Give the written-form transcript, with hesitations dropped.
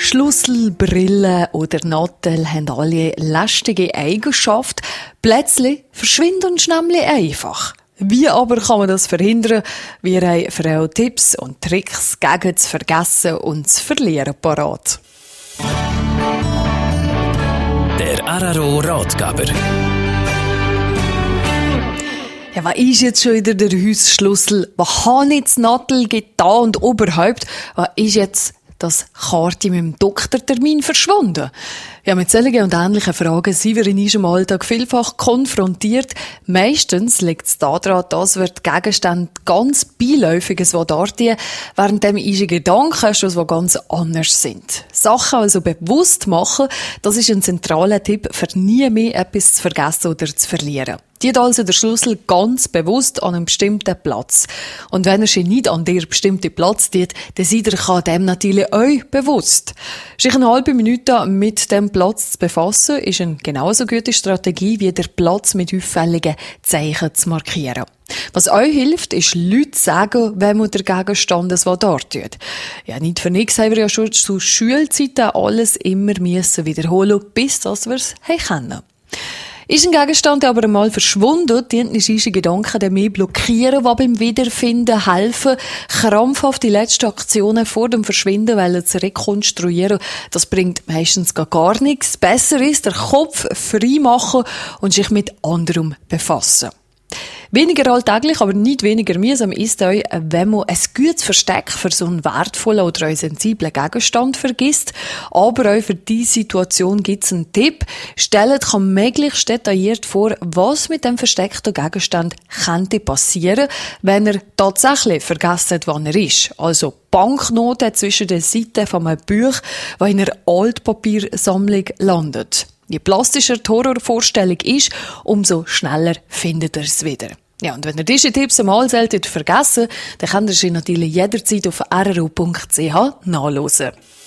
Schlüssel, Brille oder Nattel haben alle lästige Eigenschaften. Plötzlich verschwinden sie nämlich einfach. Wie aber kann man das verhindern? Wir haben für euch Tipps und Tricks gegen das Vergessen und das Verlieren parat. Der RRO-Ratgeber. Ja, was ist jetzt schon wieder der Hausschlüssel? Was habe ich das Nattel getan und überhaupt? Was ist jetzt das Karte mit dem Doktortermin verschwunden? Ja, mit solchen und ähnlichen Fragen sind wir in unserem Alltag vielfach konfrontiert. Meistens liegt es daran, dass wir die Gegenstände ganz beiläufiges darstellen, während unsere Gedanken schon ganz anders sind. Sachen also bewusst machen, das ist ein zentraler Tipp, für nie mehr etwas zu vergessen oder zu verlieren. Tut also der Schlüssel ganz bewusst an einem bestimmten Platz. Und wenn er sich nicht an der bestimmten Platz tut, dann seid ihr dem natürlich euch bewusst. Sich eine halbe Minute mit dem Platz zu befassen, ist eine genauso gute Strategie, wie der Platz mit auffälligen Zeichen zu markieren. Was euch hilft, ist Leute sagen, wenn man der Gegenstand es tut. Ja, nicht für nichts haben wir ja schon zu Schulzeiten alles immer wiederholen, bis dass wir es kennen. Ist ein Gegenstand aber einmal verschwunden, dient nicht unsere Gedanken dann mehr blockieren, die beim Wiederfinden helfen, krampfhaft die letzten Aktionen vor dem Verschwinden zu rekonstruieren. Das bringt meistens gar nichts. Besser ist, den Kopf frei machen und sich mit anderem befassen. Weniger alltäglich, aber nicht weniger mühsam ist euch, wenn man ein gutes Versteck für so einen wertvollen oder sensiblen Gegenstand vergisst. Aber auch für diese Situation gibt es einen Tipp. Stellt euch möglichst detailliert vor, was mit dem versteckten Gegenstand könnte passieren, wenn er tatsächlich vergessen hat, wann er ist. Also Banknoten zwischen den Seiten von einem Buch, das in einer Altpapiersammlung landet. Je plastischer die Horrorvorstellung ist, umso schneller findet ihr es wieder. Ja, und wenn ihr diese Tipps einmal vergessen, dann könnt ihr sie natürlich jederzeit auf rro.ch nachlesen.